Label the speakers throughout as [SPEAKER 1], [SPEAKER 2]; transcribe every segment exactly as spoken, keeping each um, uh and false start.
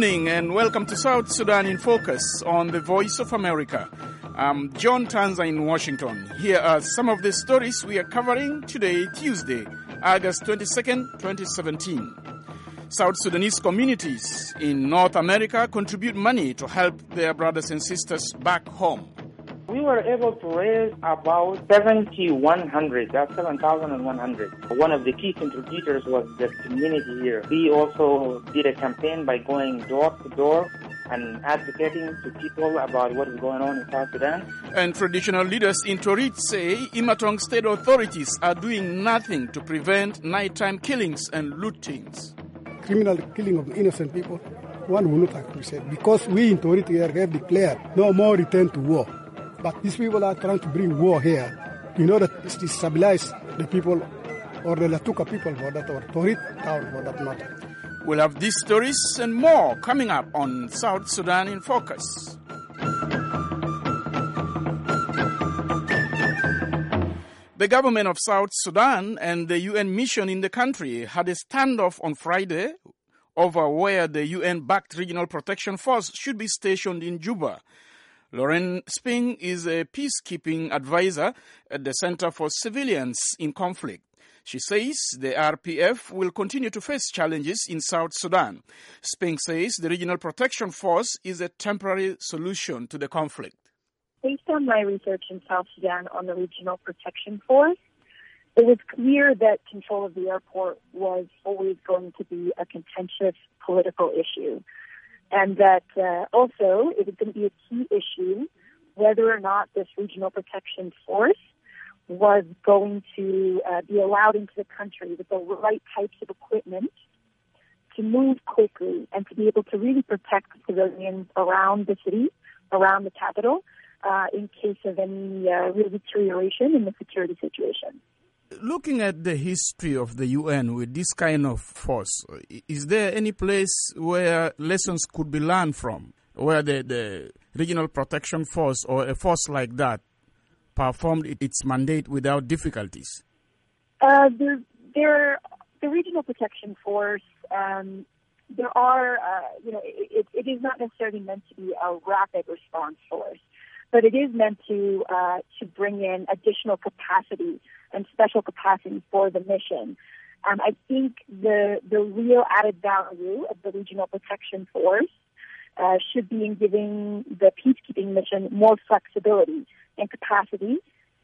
[SPEAKER 1] evening and welcome to South Sudan in Focus on the Voice of America. I'm John Tanza in Washington. Here are some of the stories we are covering today, Tuesday, August twenty-second, twenty seventeen. South Sudanese communities in North America contribute money to help their brothers and sisters back home.
[SPEAKER 2] We were able to raise about seven thousand one hundred, that's seven thousand one hundred. One of the key contributors was the community here. We also did a campaign by going door to door and advocating to people about what is going on in South Sudan.
[SPEAKER 1] And traditional leaders in Torit say Imatong state authorities are doing nothing to prevent nighttime killings and lootings.
[SPEAKER 3] Criminal killing of innocent people, one will not appreciate, because we in Torit here have declared no more return to war. But these people are trying to bring war here in order to destabilize the people, or the Latuka people for that, or Torit town for that matter.
[SPEAKER 1] We'll have these stories and more coming up on South Sudan in Focus. The government of South Sudan and the U N mission in the country had a standoff on Friday over where the U N-backed Regional Protection Force should be stationed in Juba. Lauren Sping is a peacekeeping advisor at the Center for Civilians in Conflict. She says the R P F will continue to face challenges in South Sudan. Sping says the Regional Protection Force is a temporary solution to the conflict.
[SPEAKER 4] Based on my research in South Sudan on the Regional Protection Force, it was clear that control of the airport was always going to be a contentious political issue. And that uh, also it was going to be a key issue whether or not this Regional Protection Force was going to uh, be allowed into the country with the right types of equipment to move quickly and to be able to really protect civilians around the city, around the capital, uh, in case of any uh, real deterioration in the security situation.
[SPEAKER 1] Looking at the history of the U N with this kind of force, is there any place where lessons could be learned from, where the, the Regional Protection Force or a force like that performed its mandate without difficulties?
[SPEAKER 4] Uh, there, there, the Regional Protection Force, um, there are, uh, you know, it, it is not necessarily meant to be a rapid response force, but it is meant to uh, to bring in additional capacity and special capacity for the mission. Um, I think the the real added value of the Regional Protection Force uh, should be in giving the peacekeeping mission more flexibility and capacity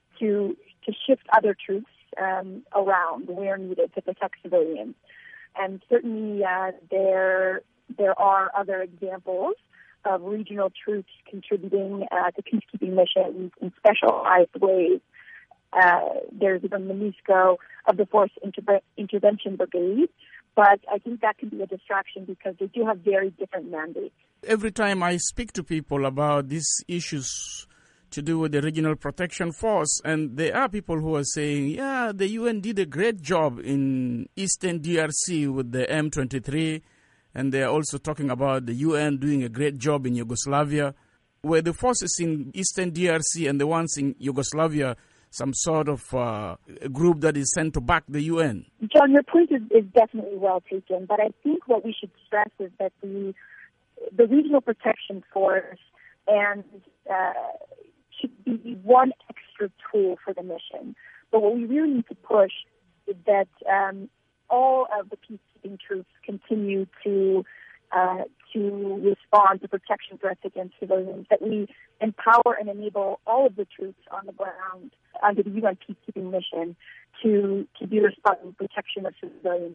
[SPEAKER 4] to to shift other troops um, around where needed to protect civilians. And certainly uh, there there are other examples of regional troops contributing uh, to peacekeeping missions in specialized ways. Uh, there's the MONUSCO of the Force Inter- Intervention Brigade, but I think that can be a distraction because they do have very different mandates.
[SPEAKER 1] Every time I speak to people about these issues to do with the Regional Protection Force, and there are people who are saying, yeah, the U N did a great job in Eastern D R C with the M twenty-three, and they're also talking about the U N doing a great job in Yugoslavia. Were the forces in Eastern D R C and the ones in Yugoslavia some sort of uh, a group that is sent to back the U N?
[SPEAKER 4] John, your point is, is definitely well taken, but I think what we should stress is that the the Regional Protection Force and uh, should be one extra tool for the mission. But what we really need to push is that um, all of the peacekeeping troops continue to uh, to respond to protection threats against civilians, that we empower and enable all of the troops on the ground under the U N peacekeeping mission to, to be responsible for protection of civilians.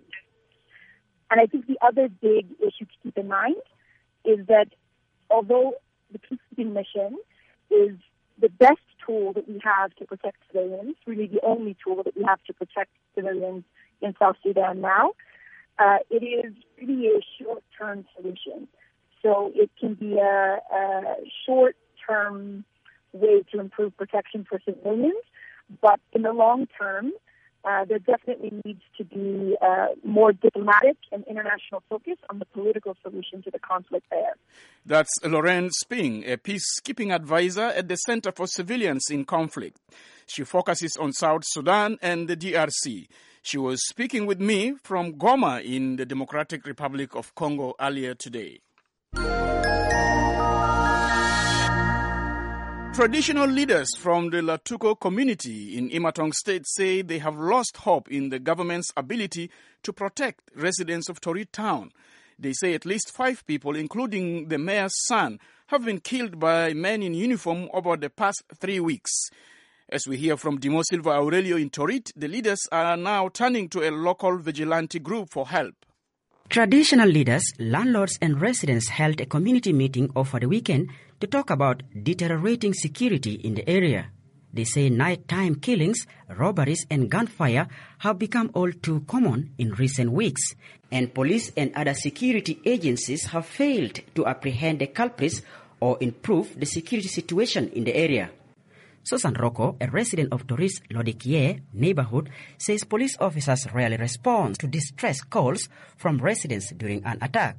[SPEAKER 4] And I think the other big issue to keep in mind is that although the peacekeeping mission is the best tool that we have to protect civilians, really the only tool that we have to protect civilians in South Sudan now, uh, it is really a short-term solution. So it can be a, a short-term way to improve protection for civilians, but in the long term, uh, there definitely needs to be uh, more diplomatic and international focus on the political solution to the conflict there.
[SPEAKER 1] That's Lauren Sping, a peacekeeping advisor at the Center for Civilians in Conflict. She focuses on South Sudan and the D R C. She was speaking with me from Goma in the Democratic Republic of Congo earlier today. Traditional leaders from the Latuko community in Imatong State say they have lost hope in the government's ability to protect residents of Torit town. They say at least five people, including the mayor's son, have been killed by men in uniform over the past three weeks. As we hear from Dimo Silva Aurelio in Torit, the leaders are now turning to a local vigilante group for help.
[SPEAKER 5] Traditional leaders, landlords and residents held a community meeting over the weekend to talk about deteriorating security in the area. They say nighttime killings, robberies and gunfire have become all too common in recent weeks, and police and other security agencies have failed to apprehend the culprits or improve the security situation in the area. Susan Rocco, a resident of Torit's Lodikie neighborhood, says police officers rarely respond to distress calls from residents during an attack.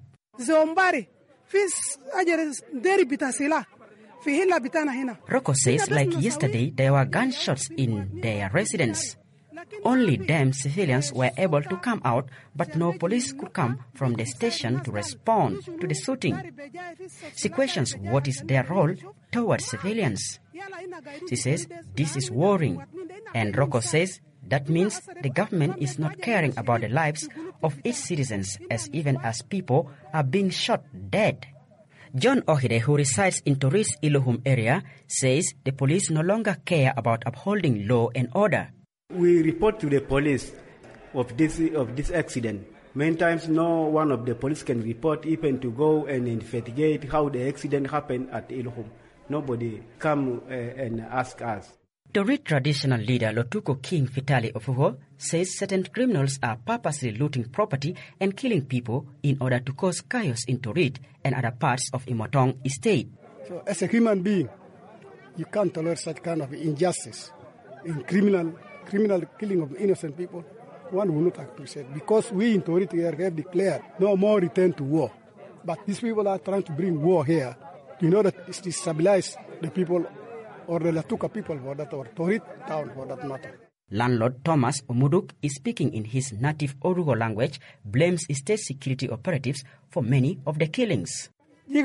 [SPEAKER 5] Rocco says like yesterday there were gunshots in their residence. Only damn civilians were able to come out, but no police could come from the station to respond to the shooting. She questions what is their role towards civilians. She says this is worrying, and Rocco says that means the government is not caring about the lives of its citizens, as even as people are being shot dead. John Ohide, who resides in Torit's Ilohum area, says the police no longer care about upholding law and order.
[SPEAKER 6] We report to the police of this of this accident. Many times no one of the police can report even to go and investigate how the accident happened at Ilohum. Nobody come uh, and ask us.
[SPEAKER 5] Torit traditional leader Lotuko King Fitali Ofuho says certain criminals are purposely looting property and killing people in order to cause chaos in Torit and other parts of Imotong Estate.
[SPEAKER 3] So as a human being, you can't tolerate such kind of injustice in criminal criminal killing of innocent people. One will not appreciate, because we in Torit have declared no more return to war. But these people are trying to bring war here in order to destabilize the people or the Latuka people for that, or Torit town for that matter.
[SPEAKER 5] Landlord Thomas Omuduk is speaking in his native Orugo language, blames state security operatives for many of the killings.
[SPEAKER 7] You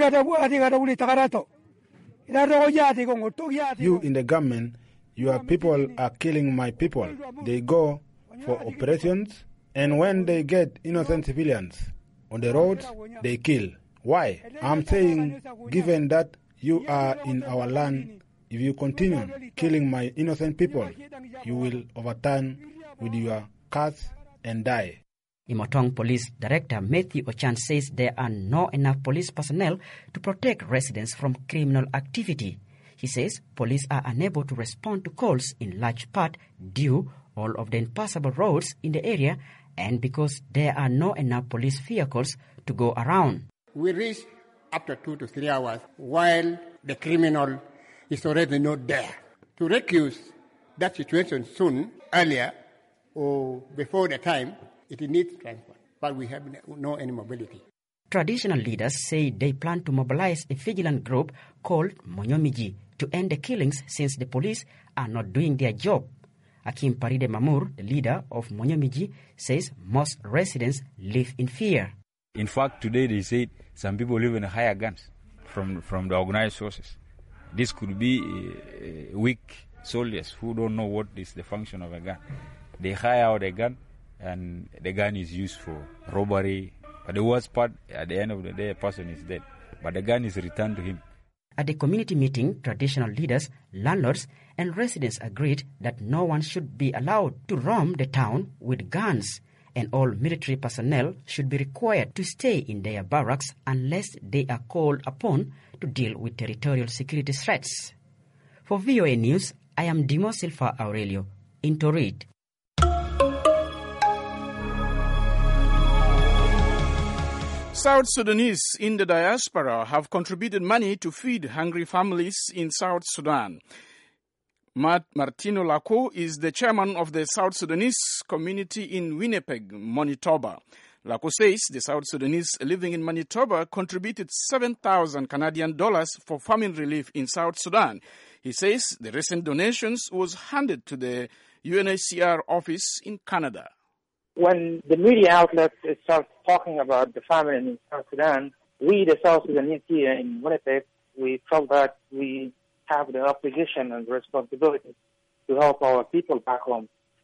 [SPEAKER 7] in the government, your people are killing my people. They go for operations, and when they get innocent civilians on the roads, they kill. Why? I'm saying, given that you are in our land, if you continue killing my innocent people, you will overturn with your cars and die.
[SPEAKER 5] Imotong Police Director Matthew Ochan says there are not enough police personnel to protect residents from criminal activity. He says police are unable to respond to calls in large part due all of the impassable roads in the area and because there are not enough police vehicles to go around.
[SPEAKER 8] We reach after two to three hours while the criminal is already not there. To recuse that situation soon, earlier, or before the time, it needs transport. But we have no any mobility.
[SPEAKER 5] Traditional leaders say they plan to mobilize a vigilant group called Monyomiji to end the killings since the police are not doing their job. Akim Paride Mamur, the leader of Monyomiji, says most residents live in fear.
[SPEAKER 9] In fact, today they said some people live in higher guns from, from the organized sources. This could be uh, weak soldiers who don't know what is the function of a gun. They hire out a gun, and the gun is used for robbery. But the worst part, at the end of the day, a person is dead. But the gun is returned to him.
[SPEAKER 5] At the community meeting, traditional leaders, landlords, and residents agreed that no one should be allowed to roam the town with guns, and all military personnel should be required to stay in their barracks unless they are called upon to deal with territorial security threats. For V O A News, I am Dimo Silva Aurelio in Torit.
[SPEAKER 1] South Sudanese in the diaspora have contributed money to feed hungry families in South Sudan. Matt Martino Lako is the chairman of the South Sudanese community in Winnipeg, Manitoba. Lako says the South Sudanese living in Manitoba contributed seven thousand Canadian dollars for famine relief in South Sudan. He says the recent donations was handed to the U N H C R office in Canada.
[SPEAKER 2] When the media outlets start talking about the famine in South Sudan, we, the South Sudanese here in Winnipeg, we felt that we have the obligation and responsibility to help our people back home.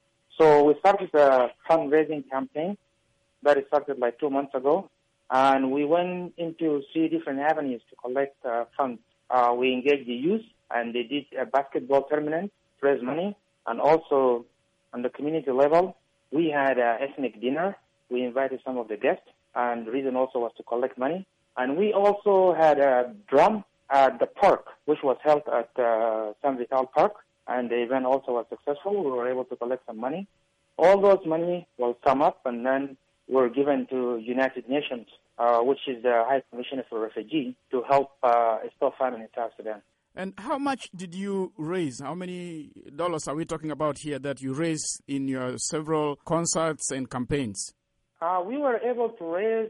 [SPEAKER 2] So we started a fundraising campaign that started like two months ago, and we went into three different avenues to collect uh, funds. Uh, we engaged the youth, and they did a basketball tournament to raise money, and also on the community level, we had an ethnic dinner. We invited some of the guests, and the reason also was to collect money. And we also had a drum at the park, which was held at uh, San Vital Park, and the event also was successful. We were able to collect some money. All those money will sum up and then were given to United Nations, uh, which is the High Commissioner for Refugees, to help uh, restore famine in South Sudan.
[SPEAKER 1] And how much did you raise? How many dollars are we talking about here that you raised in your several concerts and campaigns?
[SPEAKER 2] Uh, we were able to raise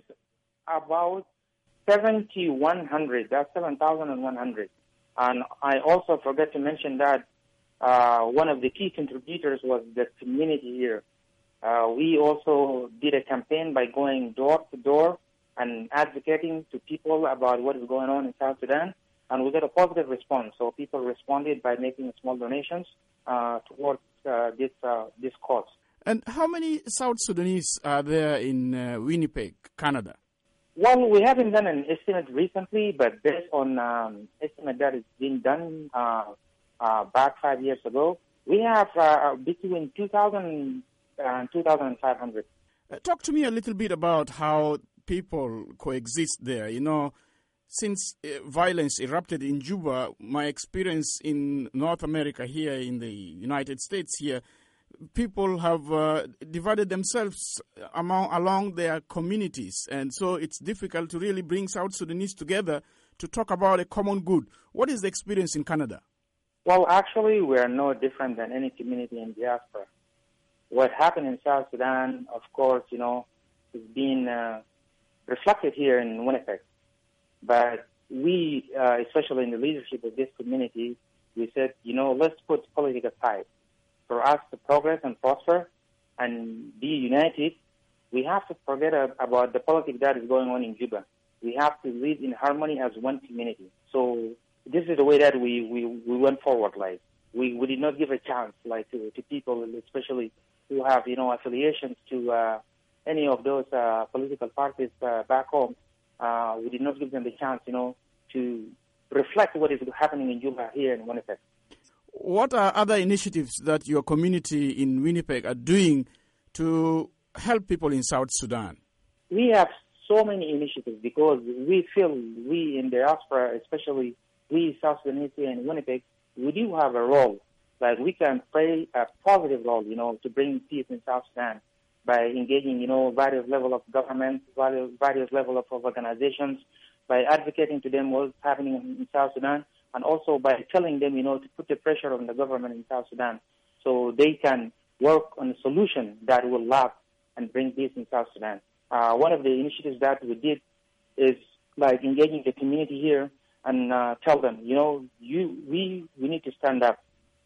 [SPEAKER 2] about seven thousand one hundred. That's seven thousand one hundred. And I also forgot to mention that uh, one of the key contributors was the community here. Uh, we also did a campaign by going door to door and advocating to people about what is going on in South Sudan. And we got a positive response. So people responded by making small donations uh, towards uh, this uh, this cause.
[SPEAKER 1] And how many South Sudanese are there in uh, Winnipeg, Canada?
[SPEAKER 2] Well, we haven't done an estimate recently, but based on um, estimate that has been done uh, uh, back five years ago, we have uh, between two thousand and two thousand five hundred.
[SPEAKER 1] Uh, talk to me a little bit about how people coexist there. You know, since uh, violence erupted in Juba, my experience in North America here in the United States here, people have uh, divided themselves among, along their communities. And so it's difficult to really bring South Sudanese together to talk about a common good. What is the experience in Canada?
[SPEAKER 2] Well, actually, we are no different than any community in diaspora. What happened in South Sudan, of course, you know, is being uh, reflected here in Winnipeg. But we, uh, especially in the leadership of this community, we said, you know, let's put politics aside. For us to progress and prosper and be united, we have to forget about the politics that is going on in Juba. We have to live in harmony as one community. So this is the way that we, we, we went forward. Like we, we did not give a chance like to, to people, especially who have, you know, affiliations to uh, any of those uh, political parties uh, back home. Uh, we did not give them the chance, you know, to reflect what is happening in Juba here in Winnipeg.
[SPEAKER 1] What are other initiatives that your community in Winnipeg are doing to help people in South Sudan?
[SPEAKER 2] We have so many initiatives because we feel we in the diaspora, especially we South Sudanese here in Winnipeg, we do have a role. Like we can play a positive role, you know, to bring peace in South Sudan by engaging, you know, various level of government, various, various level of organizations, by advocating to them what's happening in South Sudan, and also by telling them, you know, to put the pressure on the government in South Sudan so they can work on a solution that will last and bring peace in South Sudan. Uh, one of the initiatives that we did is like engaging the community here and uh, tell them, you know, you we we need to stand up.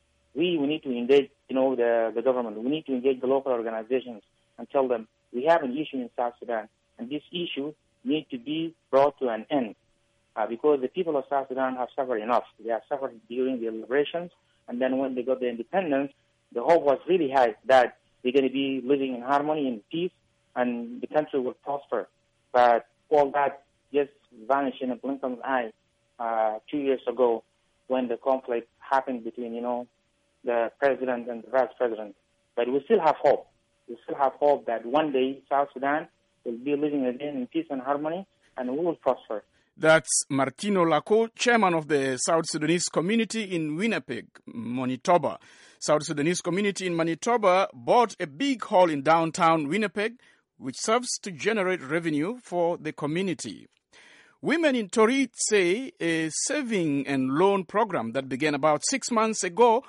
[SPEAKER 2] We we need to engage, you know, the, the government. We need to engage the local organizations and tell them we have an issue in South Sudan, and this issue needs to be brought to an end. Uh, because the people of South Sudan have suffered enough. They have suffered during the liberations, and then when they got their independence, the hope was really high that they're going to be living in harmony and peace, and the country will prosper. But all that just vanished in a blink of an eye uh, two years ago when the conflict happened between, you know, the president and the vice president. But we still have hope. We still have hope that one day South Sudan will be living again in peace and harmony, and we will prosper.
[SPEAKER 1] That's Martino Lako, chairman of the South Sudanese community in Winnipeg, Manitoba. South Sudanese community in Manitoba bought a big hall in downtown Winnipeg, which serves to generate revenue for the community. Women in Torit say a saving and loan program that began about six months ago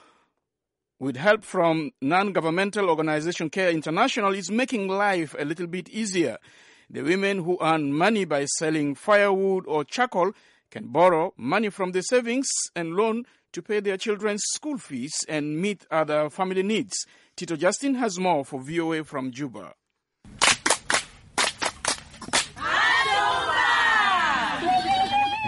[SPEAKER 1] with help from non-governmental organization Care International is making life a little bit easier. The women who earn money by selling firewood or charcoal can borrow money from the savings and loan to pay their children's school fees and meet other family needs. Tito Justin has more for V O A from Juba.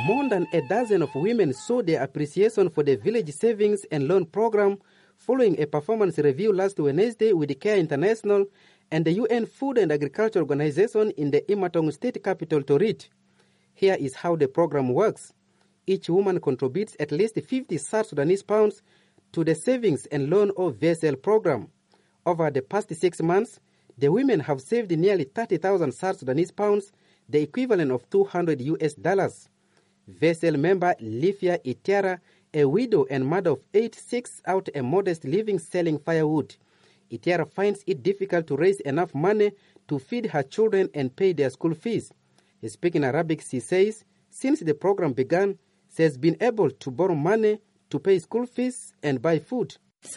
[SPEAKER 10] More than a dozen of women showed their appreciation for the Village Savings and Loan Program following a performance review last Wednesday with the CARE International and the U N Food and Agriculture Organization in the Imatong state capital, Torit. Here is how the program works. Each woman contributes at least fifty South Sudanese pounds to the Savings and Loan or V S L program. Over the past six months, the women have saved nearly thirty thousand South Sudanese pounds, the equivalent of two hundred U S dollars. V S L member Lifia Itiara, a widow and mother of eight, seeks out a modest living selling firewood. Itiara finds it difficult to raise enough money to feed her children and pay their school fees. Speaking Arabic, she says, since the program began, she has been able to borrow money to pay school fees and buy food.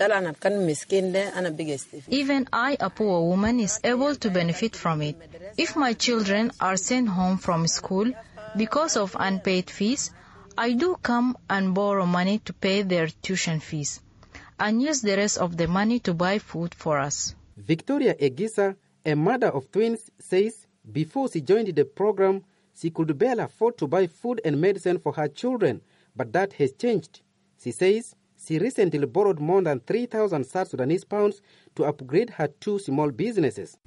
[SPEAKER 11] Even I, a poor woman, is able to benefit from it. If my children are sent home from school because of unpaid fees, I do come and borrow money to pay their tuition fees and use the rest of the money to buy food for us.
[SPEAKER 10] Victoria Egisa, a mother of twins, says before she joined the program, she could barely afford to buy food and medicine for her children, but that has changed. She says she recently borrowed more than three thousand South Sudanese pounds to upgrade her two small businesses.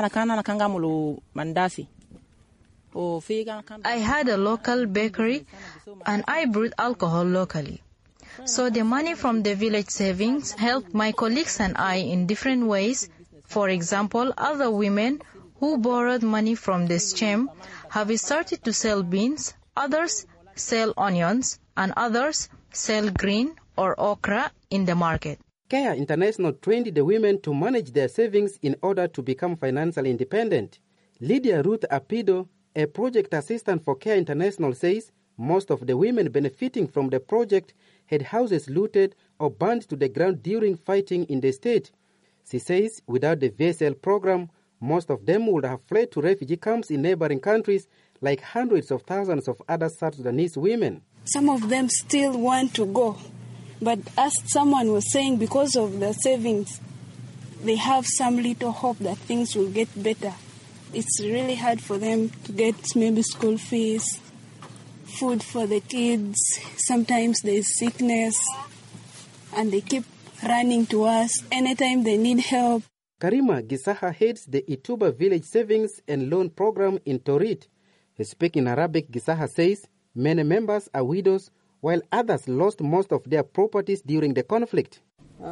[SPEAKER 11] I had a local bakery and I brewed alcohol locally. So the money from the village savings helped my colleagues and I in different ways. For example, other women who borrowed money from the S C H E M have started to sell beans, others sell onions, and others sell green or okra in the market.
[SPEAKER 10] CARE International trained the women to manage their savings in order to become financially independent. Lydia Ruth Apido, a project assistant for CARE International, says most of the women benefiting from the project had houses looted or burned to the ground during fighting in the state. She says without the V S L program, most of them would have fled to refugee camps in neighboring countries like hundreds of thousands of other South Sudanese women.
[SPEAKER 12] Some of them still want to go, but as someone was saying, because of the savings, they have some little hope that things will get better. It's really hard for them to get maybe school fees, food for the kids. Sometimes there's sickness, and they keep running to us anytime they need help.
[SPEAKER 10] Karima Gisaha heads the Ituba Village Savings and Loan Program in Torit. Speaking Arabic, Gisaha says many members are widows, while others lost most of their properties during the conflict.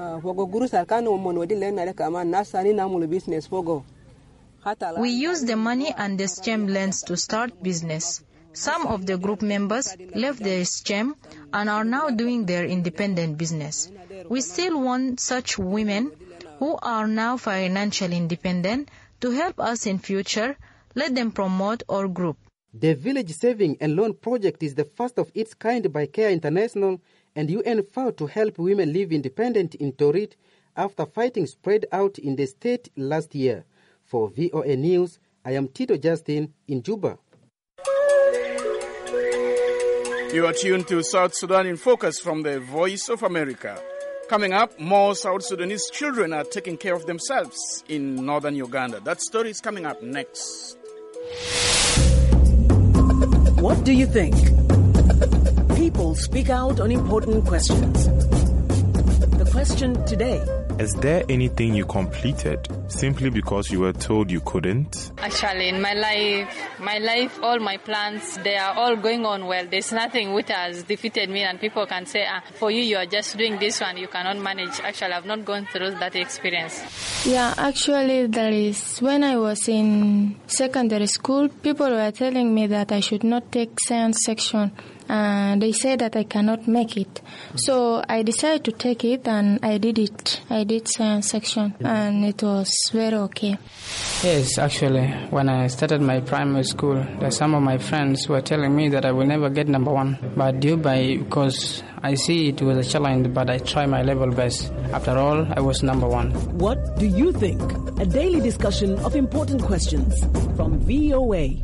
[SPEAKER 11] We use the money and the S C H E M lends to start business. Some of the group members left the S C H E M and are now doing their independent business. We still want such women who are now financially independent to help us in future. Let them promote our group.
[SPEAKER 10] The Village Saving and Loan Project is the first of its kind by CARE International and U N F A O to help women live independent in Torit after fighting spread out in the state last year. For V O A News, I am Tito Justin in Juba.
[SPEAKER 1] You are tuned to South Sudan in Focus from the Voice of America. Coming up, more South Sudanese children are taking care of themselves in northern Uganda. That story is coming up next.
[SPEAKER 13] What do you think? People speak out on important questions. The question today:
[SPEAKER 14] is there anything you completed simply because you were told you couldn't?
[SPEAKER 15] Actually, in my life, my life, all my plans, they are all going on well. There's nothing which has defeated me, and people can say, ah, for you, you are just doing this one, you cannot manage. Actually, I've not gone through that experience.
[SPEAKER 16] Yeah, actually, there is. When I was in secondary school, people were telling me that I should not take science section. Uh, they said that I cannot make it. So I decided to take it, and I did it. I did science section, and it was very okay.
[SPEAKER 17] Yes, actually, when I started my primary school, there some of my friends were telling me that I will never get number one. But due by, because I see it was a challenge, but I try my level best. After all, I was number one.
[SPEAKER 13] What do you think? A daily discussion of important questions from V O A.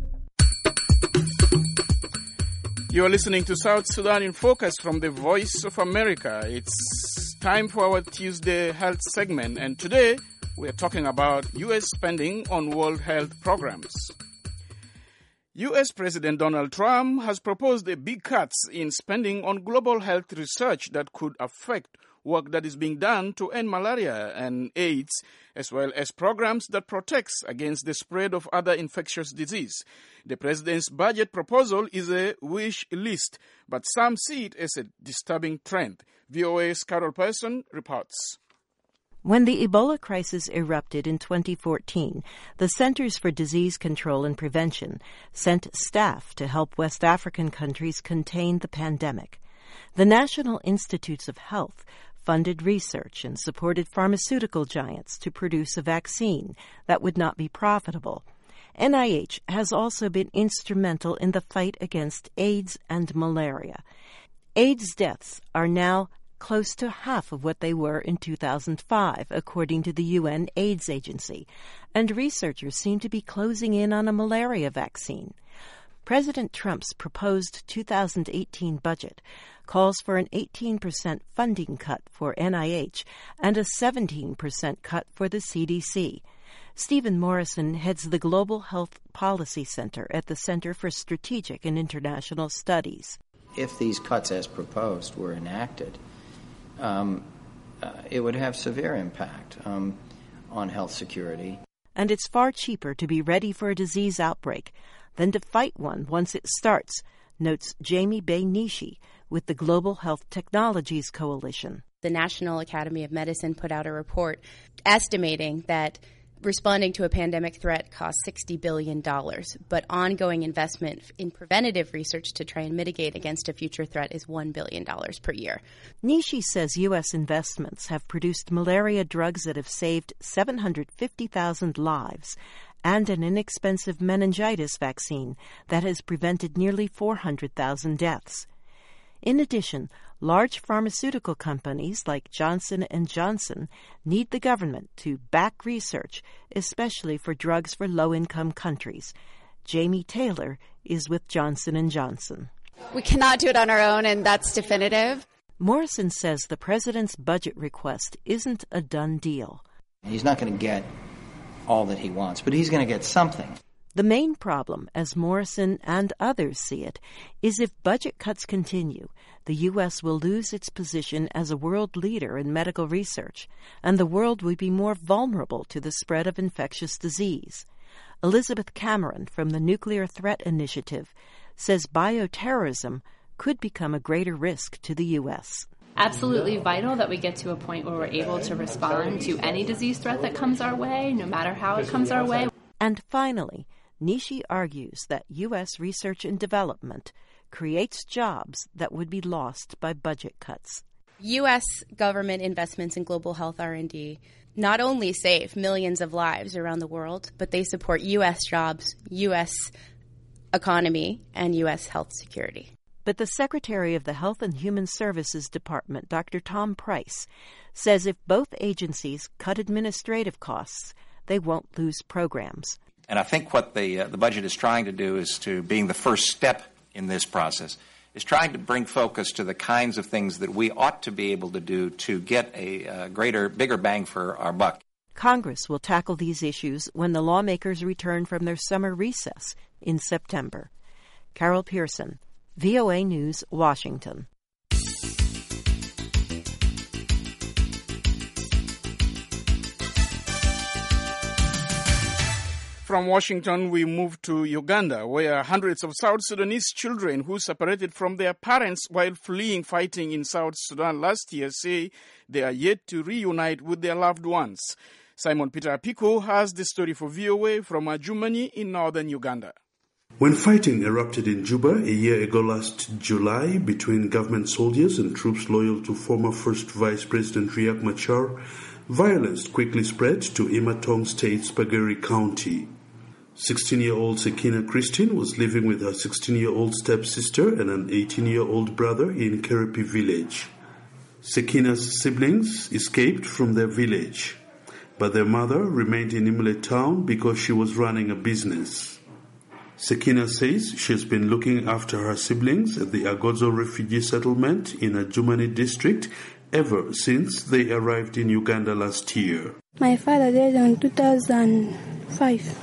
[SPEAKER 1] You are listening to South Sudan in Focus from the Voice of America. It's time for our Tuesday Health segment, and today we're talking about U S spending on World Health programs. U S President Donald Trump has proposed a big cuts in spending on global health research that could affect work that is being done to end malaria and AIDS, as well as programs that protects against the spread of other infectious disease. The president's budget proposal is a wish list, but some see it as a disturbing trend. V O A's Carol Person reports.
[SPEAKER 18] When the Ebola crisis erupted in twenty fourteen, the Centers for Disease Control and Prevention sent staff to help West African countries contain the pandemic. The National Institutes of Health funded research and supported pharmaceutical giants to produce a vaccine that would not be profitable. N I H has also been instrumental in the fight against AIDS and malaria. AIDS deaths are now close to half of what they were in two thousand five, according to the U N AIDS Agency, and researchers seem to be closing in on a malaria vaccine. President Trump's proposed two thousand eighteen budget calls for an eighteen percent funding cut for N I H and a seventeen percent cut for the C D C. Stephen Morrison heads the Global Health Policy Center at the Center for Strategic and International Studies.
[SPEAKER 19] If these cuts as proposed were enacted, um, uh, it would have severe impact um, on health security.
[SPEAKER 18] And it's far cheaper to be ready for a disease outbreak than to fight one once it starts, notes Jamie Bay-Nishi with the Global Health Technologies Coalition.
[SPEAKER 20] The National Academy of Medicine put out a report estimating that responding to a pandemic threat costs sixty billion dollars, but ongoing investment in preventative research to try and mitigate against a future threat is one billion dollars per year.
[SPEAKER 18] Nishi says U S investments have produced malaria drugs that have saved seven hundred fifty thousand lives and an inexpensive meningitis vaccine that has prevented nearly four hundred thousand deaths. In addition, large pharmaceutical companies like Johnson and Johnson need the government to back research, especially for drugs for low-income countries. Jamie Taylor is with Johnson and Johnson.
[SPEAKER 21] We cannot do it on our own, and that's definitive.
[SPEAKER 18] Morrison says the president's budget request isn't a done deal.
[SPEAKER 19] He's not going to get all that he wants, but he's going to get something.
[SPEAKER 18] The main problem, as Morrison and others see it, is if budget cuts continue, the U S will lose its position as a world leader in medical research, and the world will be more vulnerable to the spread of infectious disease. Elizabeth Cameron from the Nuclear Threat Initiative says bioterrorism could become a greater risk to the U S.
[SPEAKER 22] Absolutely vital that we get to a point where we're able to respond to any disease threat that comes our way, no matter how it comes our way.
[SPEAKER 18] And finally, Nishi argues that U S research and development creates jobs that would be lost by budget cuts.
[SPEAKER 20] U S government investments in global health R and D not only save millions of lives around the world, but they support U S jobs, U S economy, and U S health security.
[SPEAKER 18] But the Secretary of the Health and Human Services Department, Doctor Tom Price, says if both agencies cut administrative costs, they won't lose programs.
[SPEAKER 23] And I think what the uh, the budget is trying to do is to, being the first step in this process, is trying to bring focus to the kinds of things that we ought to be able to do to get a uh, greater, bigger bang for our buck.
[SPEAKER 18] Congress will tackle these issues when the lawmakers return from their summer recess in September. Carol Pearson, V O A News, Washington.
[SPEAKER 1] From Washington, we move to Uganda, where hundreds of South Sudanese children who separated from their parents while fleeing fighting in South Sudan last year say they are yet to reunite with their loved ones. Simon Peter Apiko has the story for V O A from Adjumani in northern Uganda.
[SPEAKER 24] When fighting erupted in Juba a year ago last July between government soldiers and troops loyal to former First Vice President Riek Machar, violence quickly spread to Imatong State's Bageri County. sixteen-year-old Sakina Christine was living with her sixteen-year-old stepsister and an eighteen-year-old brother in Kerepi village. Sakina's siblings escaped from their village, but their mother remained in Imle town because she was running a business. Sakina says she has been looking after her siblings at the Agozo refugee settlement in Adjumani district ever since they arrived in Uganda last year.
[SPEAKER 12] My father died in two thousand five.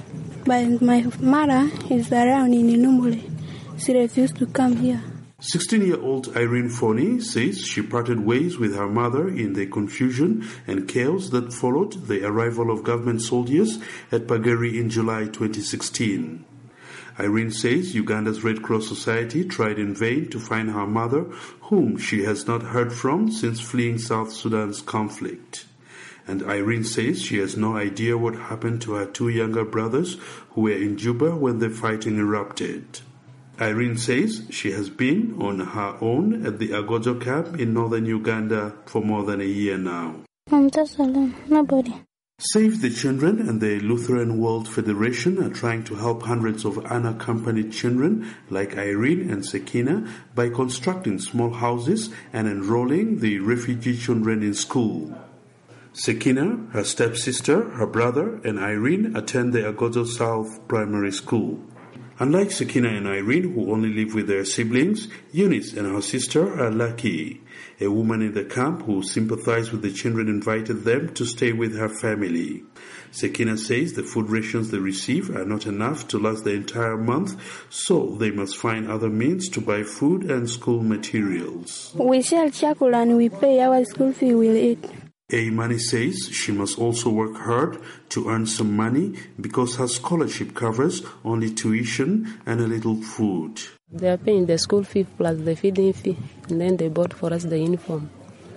[SPEAKER 12] but my mother is around in Inumbule. She refused to come here.
[SPEAKER 24] sixteen-year-old Irene Foney says she parted ways with her mother in the confusion and chaos that followed the arrival of government soldiers at Pageri in July twenty sixteen. Irene says Uganda's Red Cross Society tried in vain to find her mother, whom she has not heard from since fleeing South Sudan's conflict. And Irene says she has no idea what happened to her two younger brothers who were in Juba when the fighting erupted. Irene says she has been on her own at the Agozo camp in northern Uganda for more than a year now.
[SPEAKER 12] I'm just alone, nobody.
[SPEAKER 24] Save the Children and the Lutheran World Federation are trying to help hundreds of unaccompanied children like Irene and Sekina by constructing small houses and enrolling the refugee children in school. Sekina, her stepsister, her brother, and Irene attend the Agozo South Primary School. Unlike Sekina and Irene, who only live with their siblings, Eunice and her sister are lucky. A woman in the camp who sympathized with the children invited them to stay with her family. Sekina says the food rations they receive are not enough to last the entire month, so they must find other means to buy food and school materials.
[SPEAKER 12] We sell charcoal and we pay our school fee, we'll eat.
[SPEAKER 24] Aimani says she must also work hard to earn some money because her scholarship covers only tuition and a little food.
[SPEAKER 3] They are paying the school fee plus the feeding fee, and then they bought for us the uniform.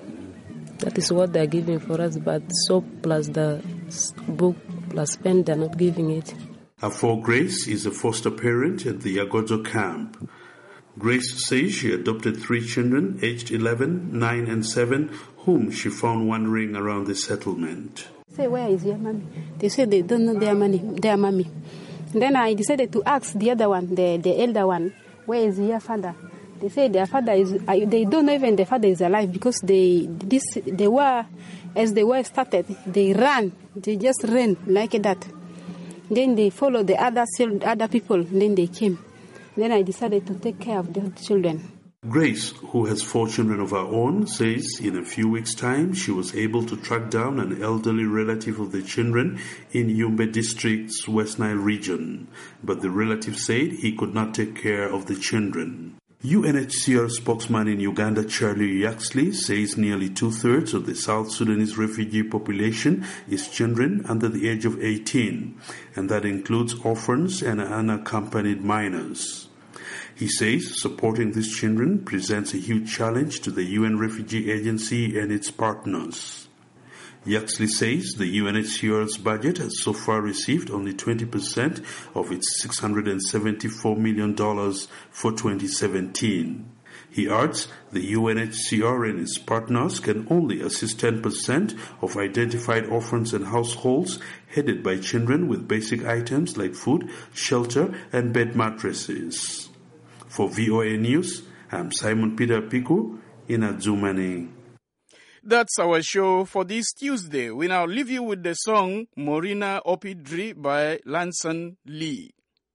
[SPEAKER 3] That is what they are giving for us, but soap plus the book plus pen, they are not giving it.
[SPEAKER 24] Afo Grace is a foster parent at the Agozo camp. Grace says she adopted three children aged eleven, nine and seven whom she found wandering around the settlement.
[SPEAKER 4] Say, where is your mommy? They say they don't know their money, their mommy. And then I decided to ask the other one, the, the elder one, where is your father? They say their father is, they don't know even the father is alive because they, this, they were, as the war started, they ran, they just ran like that. Then they followed the other, other people, then they came. Then I decided to take care of the children.
[SPEAKER 24] Grace, who has four children of her own, says in a few weeks' time she was able to track down an elderly relative of the children in Yumbe District's West Nile region. But the relative said he could not take care of the children. U N H C R spokesman in Uganda, Charlie Yaxley, says nearly two-thirds of the South Sudanese refugee population is children under the age of eighteen, and that includes orphans and unaccompanied minors. He says supporting these children presents a huge challenge to the U N Refugee Agency and its partners. Yaxley says the U N H C R's budget has so far received only twenty percent of its six hundred seventy-four million dollars for twenty seventeen. He adds the U N H C R and its partners can only assist ten percent of identified orphans and households headed by children with basic items like food, shelter, and bed mattresses. For V O A News, I'm Simon Peter Piku in Adzumani.
[SPEAKER 1] That's our show for this Tuesday. We now leave you with the song Morina Opidri by Lanson Lee.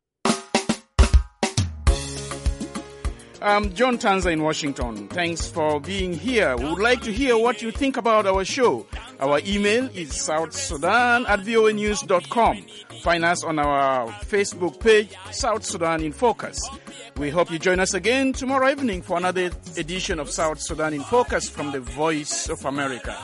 [SPEAKER 1] I'm John Tanza in Washington. Thanks for being here. We would like to hear what you think about our show. Our email is southsudan at voa news dot com. Find us on our Facebook page, South Sudan in Focus. We hope you join us again tomorrow evening for another edition of South Sudan in Focus from the Voice of America.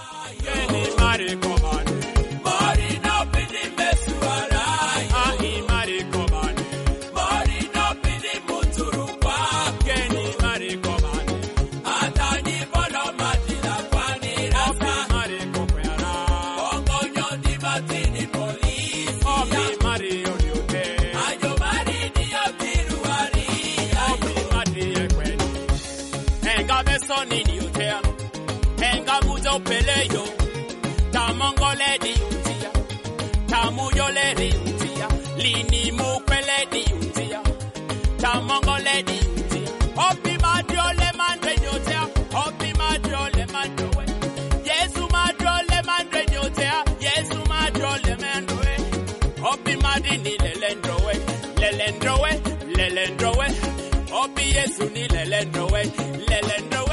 [SPEAKER 6] Peleyo, tamongole di utia, tamuyole di utia, lini mukwele di utia, tamongole di utia, opi madrole mandre nyotea, opi madrole mandrowe, Yesu madrole mandre nyotea, Yesu madrole mandrowe, opi madini lelendrowe, lelendrowe, lelendrowe, opi Yesu ni lelendrowe, lelendrowe.